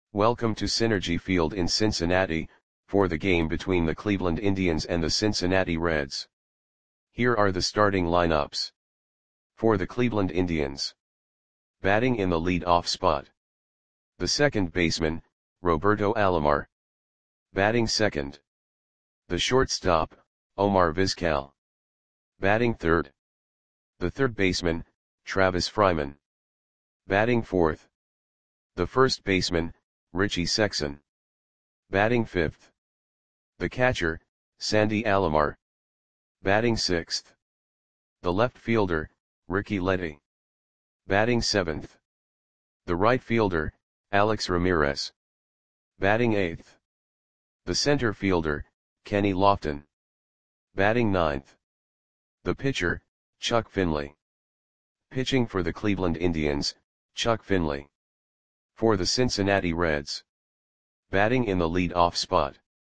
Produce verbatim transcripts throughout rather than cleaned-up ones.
Welcome to Synergy Field in Cincinnati, for the game between the Cleveland Indians and the Cincinnati Reds. Here are the starting lineups. For the Cleveland Indians. Batting in the lead-off spot. The second baseman, Roberto Alomar. Batting second. The shortstop, Omar Vizquel. Batting third. The third baseman, Travis Fryman. Batting fourth. The first baseman, Richie Sexson. Batting fifth. The catcher, Sandy Alomar. Batting sixth. The left fielder, Ricky Letty. Batting seventh. The right fielder, Alex Ramirez. Batting eighth. The center fielder, Kenny Lofton. Batting ninth. The pitcher, Chuck Finley. Pitching for the Cleveland Indians, Chuck Finley. For the Cincinnati Reds. Batting in the lead-off spot.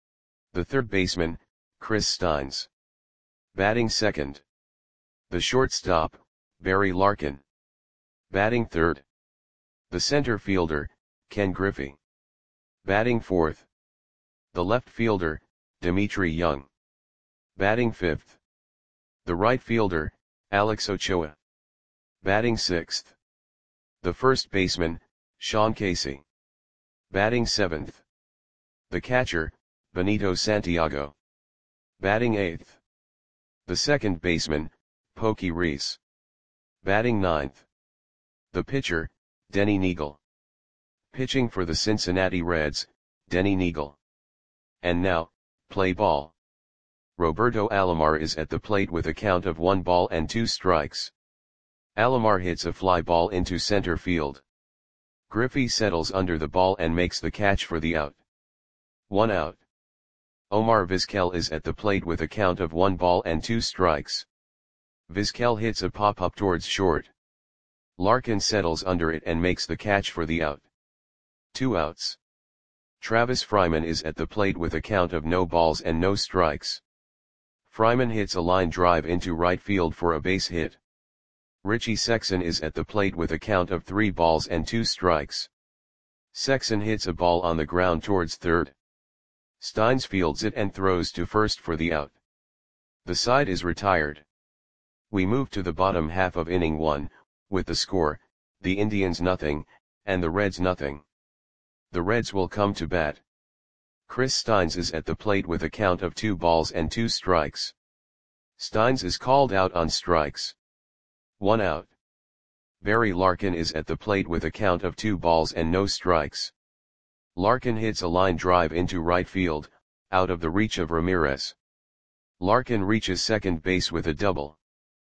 The third baseman, Chris Steins. Batting second. The shortstop, Barry Larkin. Batting third. The center fielder, Ken Griffey. Batting fourth. The left fielder, Dimitri Young. Batting fifth. The right fielder, Alex Ochoa. Batting sixth. The first baseman, Sean Casey. Batting seventh. The catcher, Benito Santiago. Batting eighth. The second baseman, Pokey Reese. Batting ninth. The pitcher, Denny Neagle. Pitching for the Cincinnati Reds, Denny Neagle. And now, play ball. Roberto Alomar is at the plate with a count of one ball and two strikes. Alomar hits a fly ball into center field. Griffey settles under the ball and makes the catch for the out. One out. Omar Vizquel is at the plate with a count of one ball and two strikes. Vizquel hits a pop-up towards short. Larkin settles under it and makes the catch for the out. Two outs. Travis Fryman is at the plate with a count of no balls and no strikes. Fryman hits a line drive into right field for a base hit. Richie Sexson is at the plate with a count of three balls and two strikes. Sexson hits a ball on the ground towards third. Steins fields it and throws to first for the out. The side is retired. We move to the bottom half of inning one, with the score, the Indians nothing, and the Reds nothing. The Reds will come to bat. Chris Steins is at the plate with a count of two balls and two strikes. Steins is called out on strikes. One out. Barry Larkin is at the plate with a count of two balls and no strikes. Larkin hits a line drive into right field, out of the reach of Ramirez. Larkin reaches second base with a double.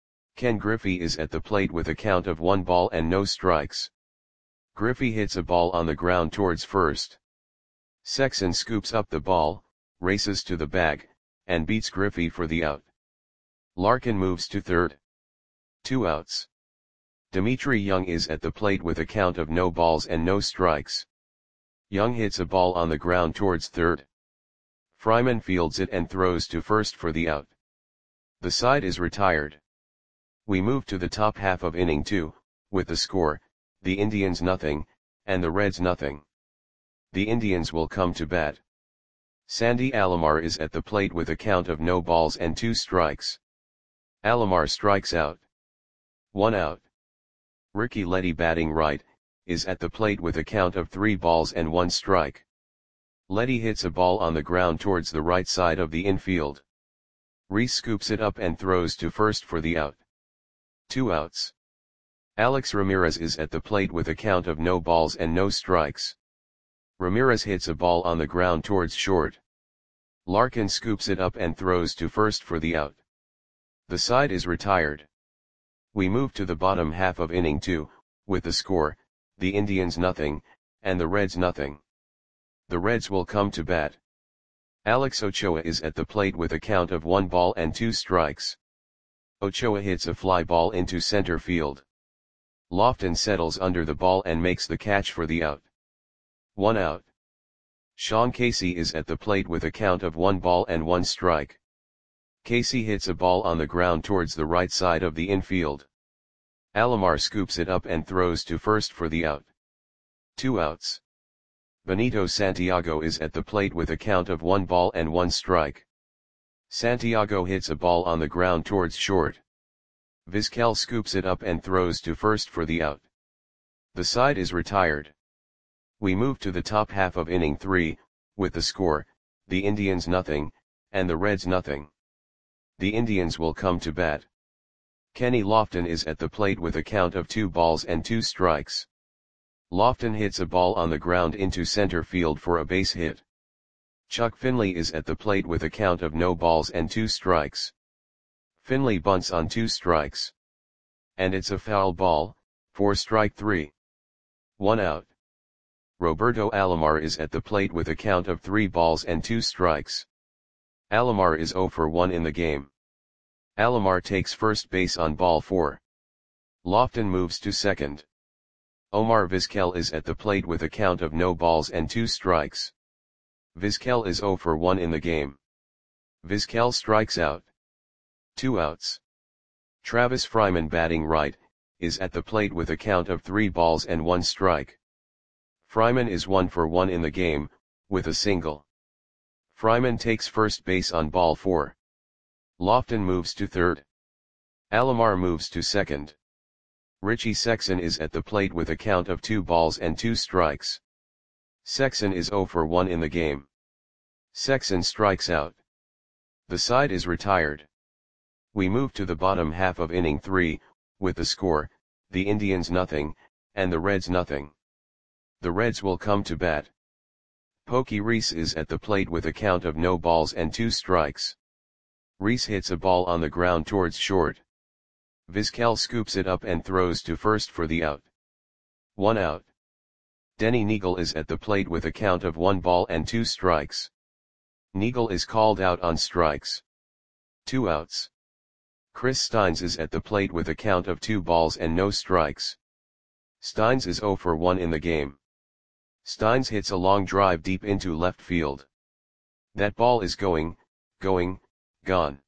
Ken Griffey is at the plate with a count of one ball and no strikes. Griffey hits a ball on the ground towards first. Sexson scoops up the ball, races to the bag, and beats Griffey for the out. Larkin moves to third. Two outs. Dimitri Young is at the plate with a count of no balls and no strikes. Young hits a ball on the ground towards third. Fryman fields it and throws to first for the out. The side is retired. We move to the top half of inning two, with the score, the Indians nothing, and the Reds nothing. The Indians will come to bat. Sandy Alomar is at the plate with a count of no balls and two strikes. Alomar strikes out. One out. Ricky Letty batting right, is at the plate with a count of three balls and one strike. Letty hits a ball on the ground towards the right side of the infield. Reese scoops it up and throws to first for the out. Two outs. Alex Ramirez is at the plate with a count of no balls and no strikes. Ramirez hits a ball on the ground towards short. Larkin scoops it up and throws to first for the out. The side is retired. We move to the bottom half of inning two, with the score, the Indians nothing, and the Reds nothing. The Reds will come to bat. Alex Ochoa is at the plate with a count of one ball and two strikes. Ochoa hits a fly ball into center field. Lofton settles under the ball and makes the catch for the out. One out. Sean Casey is at the plate with a count of one ball and one strike. Casey hits a ball on the ground towards the right side of the infield. Alomar scoops it up and throws to first for the out. Two outs. Benito Santiago is at the plate with a count of one ball and one strike. Santiago hits a ball on the ground towards short. Vizquel scoops it up and throws to first for the out. The side is retired. We move to the top half of inning three, with the score, the Indians nothing, and the Reds nothing. The Indians will come to bat. Kenny Lofton is at the plate with a count of two balls and two strikes. Lofton hits a ball on the ground into center field for a base hit. Chuck Finley is at the plate with a count of no balls and two strikes. Finley bunts on two strikes. And it's a foul ball, for strike three. One out. Roberto Alomar is at the plate with a count of three balls and two strikes. Alomar is zero for one in the game. Alomar takes first base on ball four. Lofton moves to second. Omar Vizquel is at the plate with a count of no balls and two strikes. Vizquel is zero for one in the game. Vizquel strikes out. Two outs. Travis Fryman, batting right, is at the plate with a count of three balls and one strike. Fryman is one for one in the game, with a single. Fryman takes first base on ball four. Lofton moves to third. Alomar moves to second. Richie Sexson is at the plate with a count of two balls and two strikes. Sexson is zero for one in the game. Sexson strikes out. The side is retired. We move to the bottom half of inning three, with the score, the Indians nothing, and the Reds nothing. The Reds will come to bat. Pokey Reese is at the plate with a count of no balls and two strikes. Reese hits a ball on the ground towards short. Vizquel scoops it up and throws to first for the out. One out. Denny Neagle is at the plate with a count of one ball and two strikes. Neagle is called out on strikes. Two outs. Chris Steins is at the plate with a count of two balls and no strikes. Steins is zero for one in the game. Steins hits a long drive deep into left field. That ball is going, going, gone.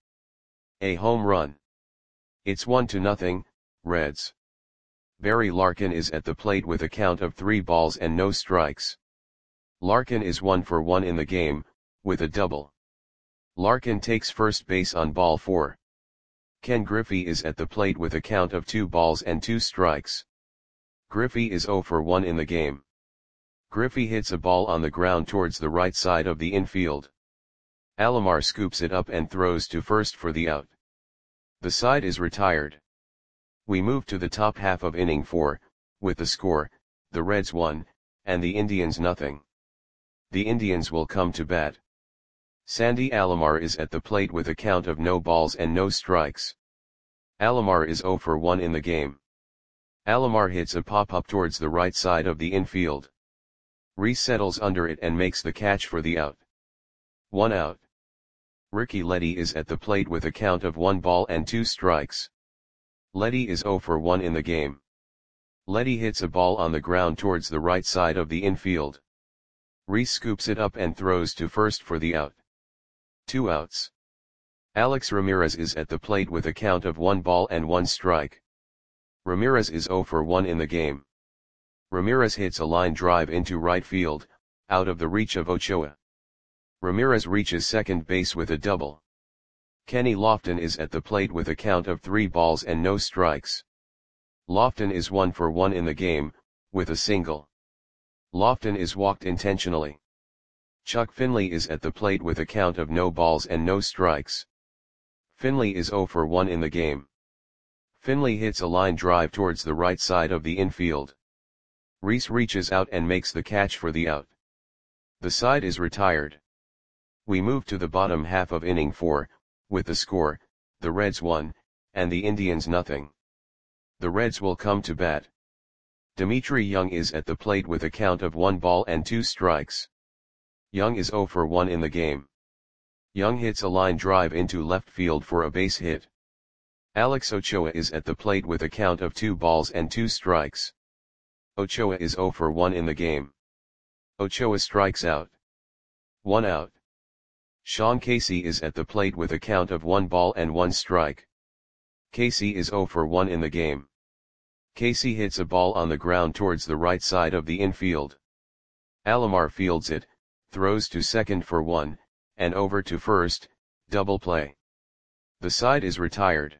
A home run. It's one to nothing, Reds. Barry Larkin is at the plate with a count of three balls and no strikes. Larkin is one for one in the game, with a double. Larkin takes first base on ball four. Ken Griffey is at the plate with a count of two balls and two strikes. Griffey is zero for one in the game. Griffey hits a ball on the ground towards the right side of the infield. Alomar scoops it up and throws to first for the out. The side is retired. We move to the top half of inning four, with the score, the Reds one, and the Indians nothing. The Indians will come to bat. Sandy Alomar is at the plate with a count of no balls and no strikes. Alomar is zero for one in the game. Alomar hits a pop-up towards the right side of the infield. Reese settles under it and makes the catch for the out. One out. Ricky Leddy is at the plate with a count of one ball and two strikes. Leddy is zero for one in the game. Leddy hits a ball on the ground towards the right side of the infield. Reese scoops it up and throws to first for the out. Two outs. Alex Ramirez is at the plate with a count of one ball and one strike. Ramirez is zero for one in the game. Ramirez hits a line drive into right field, out of the reach of Ochoa. Ramirez reaches second base with a double. Kenny Lofton is at the plate with a count of three balls and no strikes. Lofton is one for one in the game, with a single. Lofton is walked intentionally. Chuck Finley is at the plate with a count of no balls and no strikes. Finley is zero for one in the game. Finley hits a line drive towards the right side of the infield. Reese reaches out and makes the catch for the out. The side is retired. We move to the bottom half of inning four, with the score, the Reds one, and the Indians nothing. The Reds will come to bat. Dimitri Young is at the plate with a count of one ball and two strikes. Young is zero for one in the game. Young hits a line drive into left field for a base hit. Alex Ochoa is at the plate with a count of two balls and two strikes. Ochoa is zero for one in the game. Ochoa strikes out. One out. Sean Casey is at the plate with a count of one ball and one strike. Casey is zero for one in the game. Casey hits a ball on the ground towards the right side of the infield. Alomar fields it, throws to second for one, and over to first, double play. The side is retired.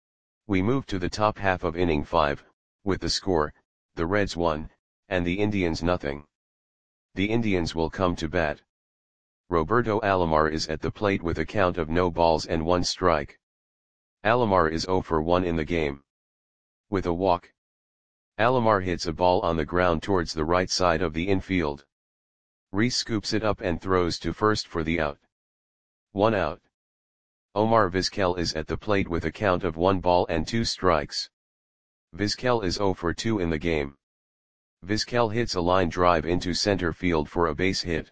We move to the top half of inning five, with the score, the Reds one, and the Indians nothing. The Indians will come to bat. Roberto Alomar is at the plate with a count of no balls and one strike. Alomar is zero for one in the game. With a walk, Alomar hits a ball on the ground towards the right side of the infield. Rhys scoops it up and throws to first for the out. One out. Omar Vizquel is at the plate with a count of one ball and two strikes. Vizquel is zero for two in the game. Vizquel hits a line drive into center field for a base hit.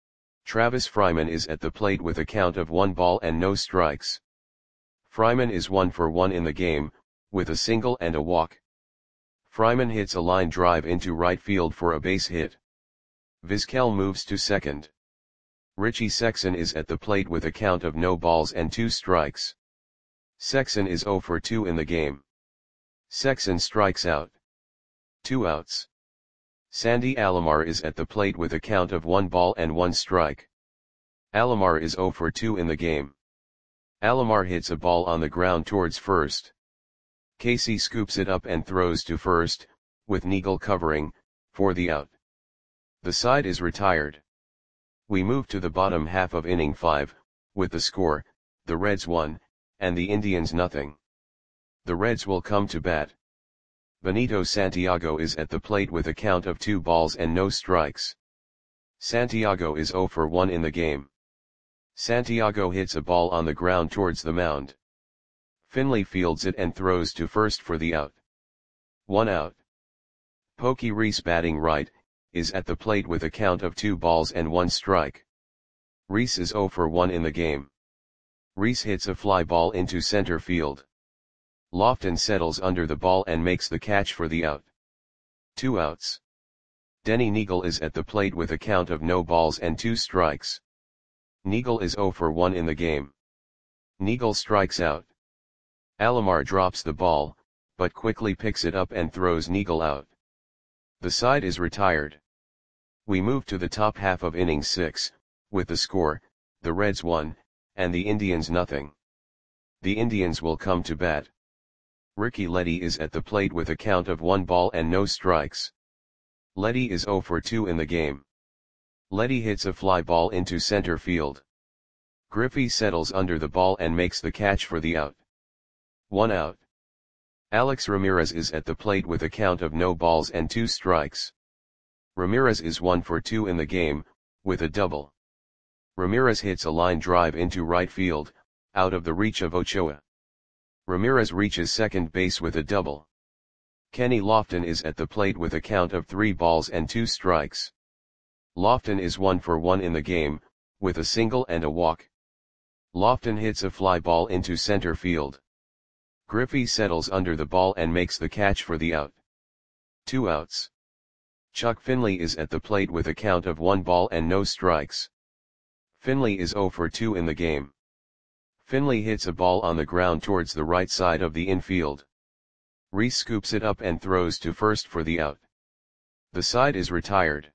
Travis Fryman is at the plate with a count of one ball and no strikes. Fryman is one for one in the game, with a single and a walk. Fryman hits a line drive into right field for a base hit. Vizquel moves to second. Richie Sexson is at the plate with a count of no balls and two strikes. Sexson is zero for two in the game. Sexson strikes out. Two outs. Sandy Alomar is at the plate with a count of one ball and one strike. Alomar is zero for two in the game. Alomar hits a ball on the ground towards first. Casey scoops it up and throws to first, with Neagle covering, for the out. The side is retired. We move to the bottom half of inning five, with the score, the Reds one, and the Indians nothing. The Reds will come to bat. Benito Santiago is at the plate with a count of two balls and no strikes. Santiago is zero for one in the game. Santiago hits a ball on the ground towards the mound. Finley fields it and throws to first for the out. One out. Pokey Reese, batting right, is at the plate with a count of two balls and one strike. Reese is zero for one in the game. Reese hits a fly ball into center field. Lofton settles under the ball and makes the catch for the out. Two outs. Denny Neagle is at the plate with a count of no balls and two strikes. Neagle is zero for one in the game. Neagle strikes out. Alomar drops the ball, but quickly picks it up and throws Neagle out. The side is retired. We move to the top half of inning six, with the score, the Reds one, and the Indians nothing. The Indians will come to bat. Ricky Leddy is at the plate with a count of one ball and no strikes. Leddy is zero for two in the game. Leddy hits a fly ball into center field. Griffey settles under the ball and makes the catch for the out. One out. Alex Ramirez is at the plate with a count of no balls and two strikes. Ramirez is one for two in the game, with a double. Ramirez hits a line drive into right field, out of the reach of Ochoa. Ramirez reaches second base with a double. Kenny Lofton is at the plate with a count of three balls and two strikes. Lofton is one for one in the game, with a single and a walk. Lofton hits a fly ball into center field. Griffey settles under the ball and makes the catch for the out. Two outs. Chuck Finley is at the plate with a count of one ball and no strikes. Finley is zero for two in the game. Finley hits a ball on the ground towards the right side of the infield. Reese scoops it up and throws to first for the out. The side is retired.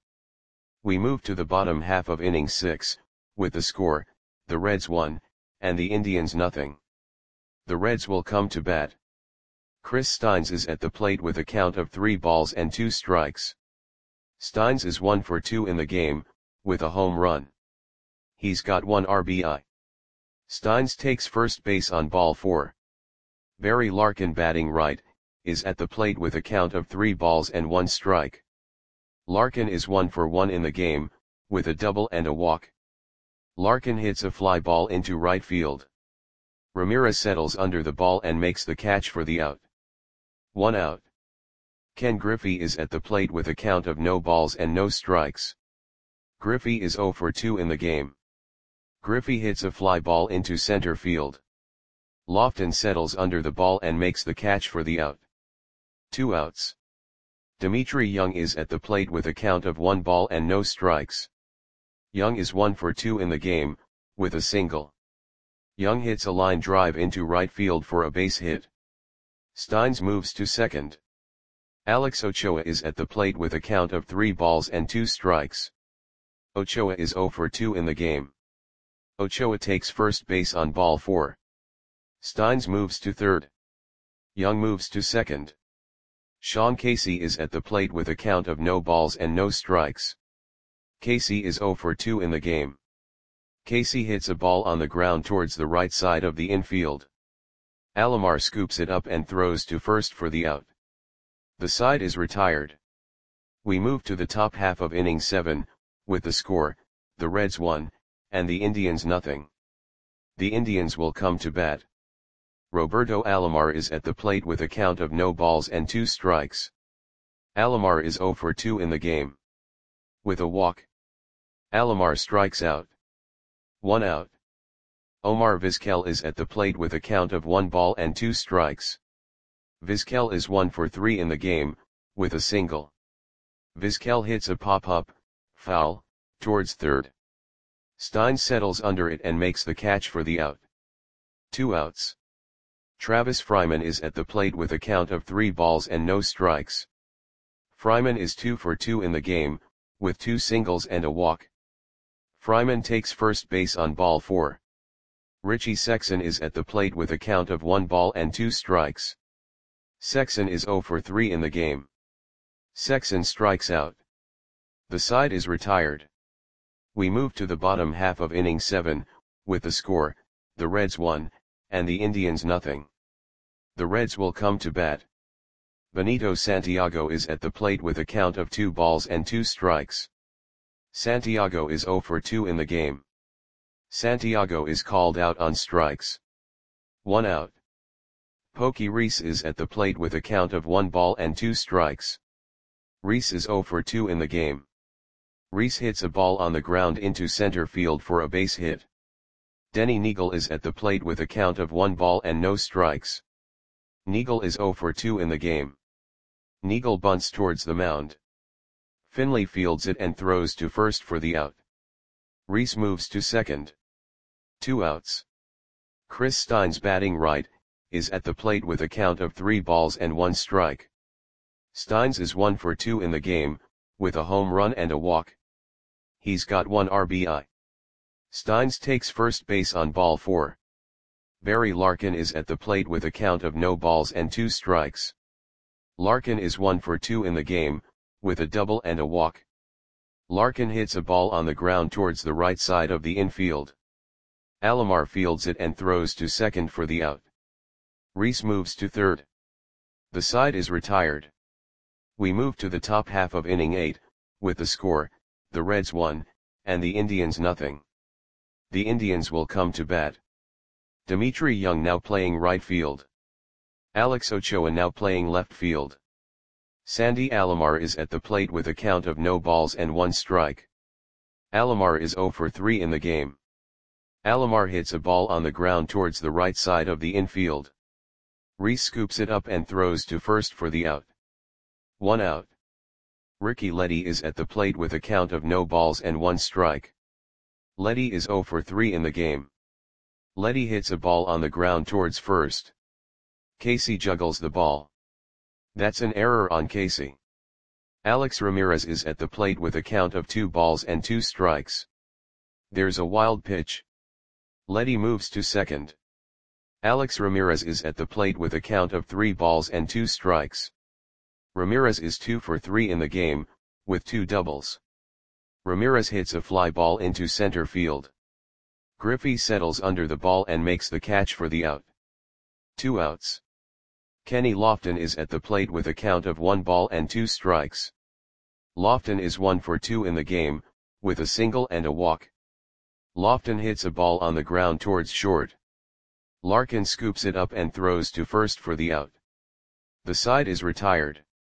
We move to the bottom half of inning six, with the score, the Reds one, and the Indians nothing. The Reds will come to bat. Chris Steins is at the plate with a count of three balls and two strikes. Steins is one for two in the game, with a home run. He's got one R B I. Steins takes first base on ball four. Barry Larkin, batting right, is at the plate with a count of three balls and one strike. Larkin is one for one in the game, with a double and a walk. Larkin hits a fly ball into right field. Ramirez settles under the ball and makes the catch for the out. One out. Ken Griffey is at the plate with a count of no balls and no strikes. Griffey is zero for two in the game. Griffey hits a fly ball into center field. Lofton settles under the ball and makes the catch for the out. Two outs. Dimitri Young is at the plate with a count of one ball and no strikes. Young is one for two in the game, with a single. Young hits a line drive into right field for a base hit. Steins moves to second. Alex Ochoa is at the plate with a count of three balls and two strikes. Ochoa is zero for two in the game. Ochoa takes first base on ball four. Steins moves to third. Young moves to second. Sean Casey is at the plate with a count of no balls and no strikes. Casey is zero for two in the game. Casey hits a ball on the ground towards the right side of the infield. Alomar scoops it up and throws to first for the out. The side is retired. We move to the top half of inning seven, with the score, the Reds one, and the Indians nothing. The Indians will come to bat. Roberto Alomar is at the plate with a count of no balls and two strikes. Alomar is zero for two in the game. With a walk, Alomar strikes out. One out. Omar Vizquel is at the plate with a count of one ball and two strikes. Vizquel is one for three in the game, with a single. Vizquel hits a pop-up, foul, towards third. Stein settles under it and makes the catch for the out. Two outs. Travis Fryman is at the plate with a count of three balls and no strikes. Fryman is two for two in the game, with two singles and a walk. Fryman takes first base on ball four. Richie Sexson is at the plate with a count of one ball and two strikes. Sexson is zero for three in the game. Sexson strikes out. The side is retired. We move to the bottom half of inning seven, with the score, the Reds one, and the Indians nothing. The Reds will come to bat. Benito Santiago is at the plate with a count of two balls and two strikes. Santiago is zero for two in the game. Santiago is called out on strikes. One out. Pokey Reese is at the plate with a count of one ball and two strikes. Reese is zero for two in the game. Reese hits a ball on the ground into center field for a base hit. Denny Neagle is at the plate with a count of one ball and no strikes. Neagle is zero for two in the game. Neagle bunts towards the mound. Finley fields it and throws to first for the out. Reese moves to second. Two outs. Chris Steins, batting right, is at the plate with a count of three balls and one strike. Steins is one for two in the game, with a home run and a walk. He's got one R B I. Steins takes first base on ball four. Barry Larkin is at the plate with a count of no balls and two strikes. Larkin is one for two in the game, with a double and a walk. Larkin hits a ball on the ground towards the right side of the infield. Alomar fields it and throws to second for the out. Reese moves to third. The side is retired. We move to the top half of inning eight, with the score, the Reds one, and the Indians nothing. The Indians will come to bat. Dimitri Young now playing right field. Alex Ochoa now playing left field. Sandy Alomar is at the plate with a count of no balls and one strike. Alomar is zero for three in the game. Alomar hits a ball on the ground towards the right side of the infield. Reese scoops it up and throws to first for the out. One out. Ricky Leddy is at the plate with a count of no balls and one strike. Leddy is zero for three in the game. Leddy hits a ball on the ground towards first. Casey juggles the ball. That's an error on Casey. Alex Ramirez is at the plate with a count of two balls and two strikes. There's a wild pitch. Leddy moves to second. Alex Ramirez is at the plate with a count of three balls and two strikes. Ramirez is two for three in the game, with two doubles. Ramirez hits a fly ball into center field. Griffey settles under the ball and makes the catch for the out. Two outs. Kenny Lofton is at the plate with a count of one ball and two strikes. Lofton is one for two in the game, with a single and a walk. Lofton hits a ball on the ground towards short. Larkin scoops it up and throws to first for the out. The side is retired.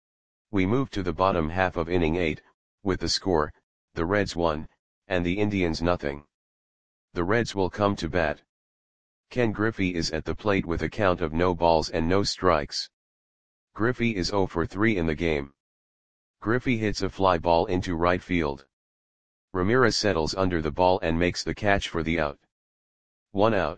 We move to the bottom half of inning eight, with the score, the Reds one, and the Indians nothing. The Reds will come to bat. Ken Griffey is at the plate with a count of no balls and no strikes. Griffey is zero for three in the game. Griffey hits a fly ball into right field. Ramirez settles under the ball and makes the catch for the out. One out.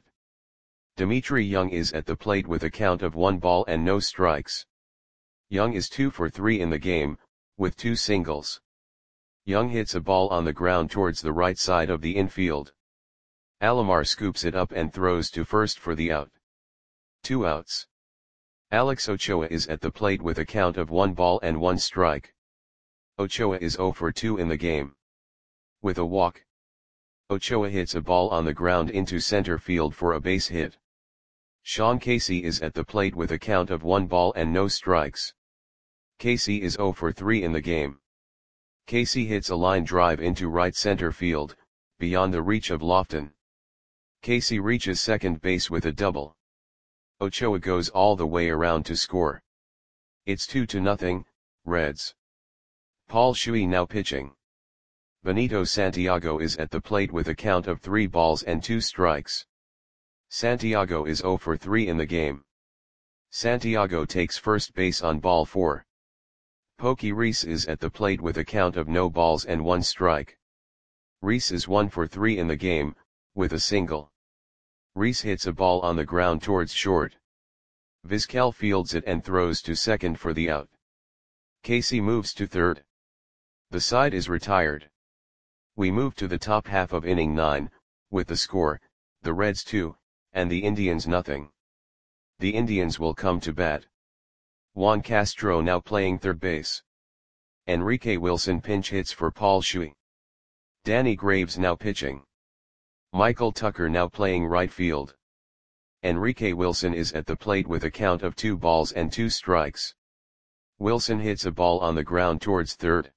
Dimitri Young is at the plate with a count of one ball and no strikes. Young is two for three in the game, with two singles. Young hits a ball on the ground towards the right side of the infield. Alomar scoops it up and throws to first for the out. Two outs. Alex Ochoa is at the plate with a count of one ball and one strike. Ochoa is zero for two in the game. With a walk, Ochoa hits a ball on the ground into center field for a base hit. Sean Casey is at the plate with a count of one ball and no strikes. Casey is zero for three in the game. Casey hits a line drive into right center field, beyond the reach of Lofton. Casey reaches second base with a double. Ochoa goes all the way around to score. It's two to nothing, Reds. Paul Shuey now pitching. Benito Santiago is at the plate with a count of three balls and two strikes. Santiago is zero for three in the game. Santiago takes first base on ball four. Pokey Reese is at the plate with a count of no balls and one strike. Reese is one for three in the game, with a single. Reese hits a ball on the ground towards short. Vizquel fields it and throws to second for the out. Casey moves to third. The side is retired. We move to the top half of inning nine, with the score, the Reds two, and the Indians nothing. The Indians will come to bat. Juan Castro now playing third base. Enrique Wilson pinch hits for Paul Shuey. Danny Graves now pitching. Michael Tucker now playing right field. Enrique Wilson is at the plate with a count of two balls and two strikes. Wilson hits a ball on the ground towards third.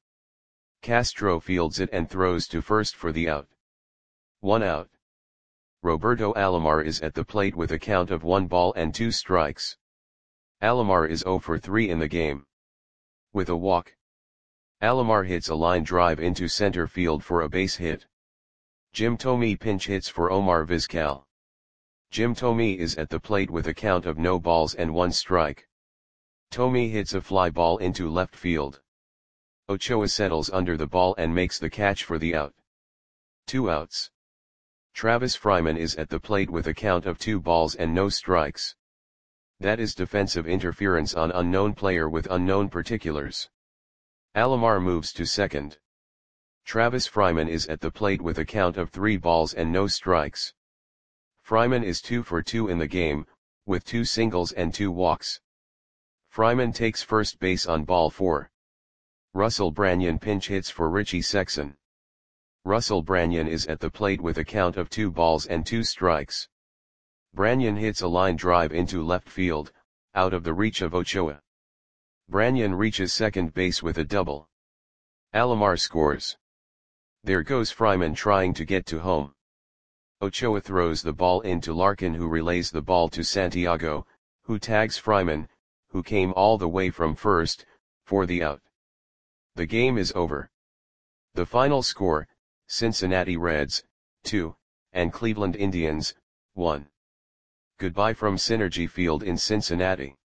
Castro fields it and throws to first for the out. One out. Roberto Alomar is at the plate with a count of one ball and two strikes. Alomar is zero for three in the game. With a walk, Alomar hits a line drive into center field for a base hit. Jim Thome pinch hits for Omar Vizquel. Jim Thome is at the plate with a count of no balls and one strike. Thome hits a fly ball into left field. Ochoa settles under the ball and makes the catch for the out. Two outs. Travis Fryman is at the plate with a count of two balls and no strikes. That is defensive interference on unknown player with unknown particulars. Alomar moves to second. Travis Fryman is at the plate with a count of three balls and no strikes. Fryman is two for two in the game, with two singles and two walks. Fryman takes first base on ball four. Russell Branyan pinch hits for Richie Sexson. Russell Branyan is at the plate with a count of two balls and two strikes. Branyan hits a line drive into left field, out of the reach of Ochoa. Branyan reaches second base with a double. Alomar scores. There goes Fryman trying to get to home. Ochoa throws the ball into Larkin, who relays the ball to Santiago, who tags Fryman, who came all the way from first, for the out. The game is over. The final score, Cincinnati Reds, two, and Cleveland Indians, one. Goodbye from Synergy Field in Cincinnati.